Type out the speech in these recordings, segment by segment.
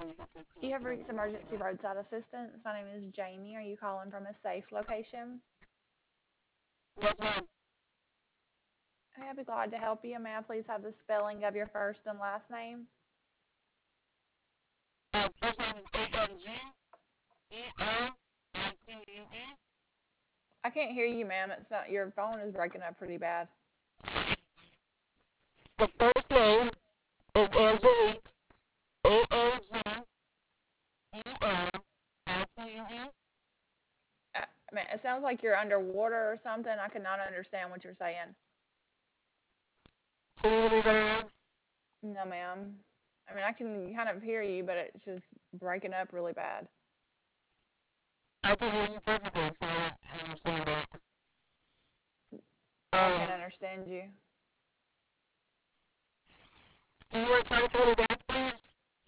You have reached emergency roadside assistance. My name is Jamie. Are you calling from a safe location? Okay, I'd be glad to help you. May I please have the spelling of your first and last name? I can't hear you, ma'am. It's not your phone is breaking up pretty bad. The first name is Angelique. A-N-G-E-L-I-Q-U-E. Man, it sounds like you're underwater or something. I cannot understand what you're saying. Can you hear me better No, ma'am. I mean, I can kind of hear you, but it's just breaking up really bad. now? I can hear you perfectly, so I understand that. I can't understand you. Do you want to try to call me back, please?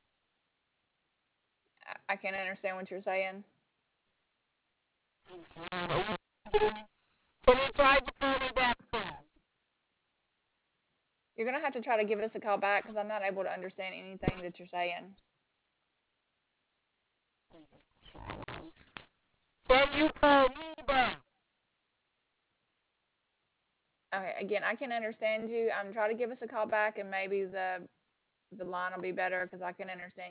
I can't understand what you're saying. Can you try to call me back, please? You're gonna have to try to give us a call back because I'm not able to understand anything that you're saying. Can you call me back? Okay, again, I can understand you. I'm trying to give us a call back, and maybe the line will be better because I can understand